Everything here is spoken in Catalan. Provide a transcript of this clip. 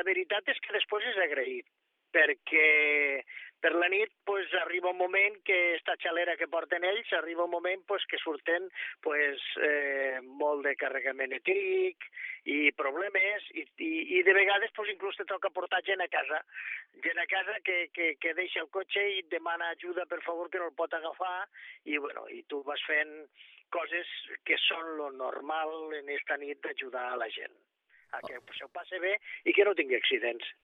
la veritat és que després és agraït, perquè per la nit arriba un moment que esta xalera que porten ells, arriba un moment que surten molt de carregament etíric i problemes, i de vegades inclús te toca portar gent a casa que deixa el cotxe i et demana ajuda, per favor, que no el pot agafar, i tu vas fent coses que són lo normal en esta nit d'ajudar a la gent a que s'ho passi bé i que no tingui accidents.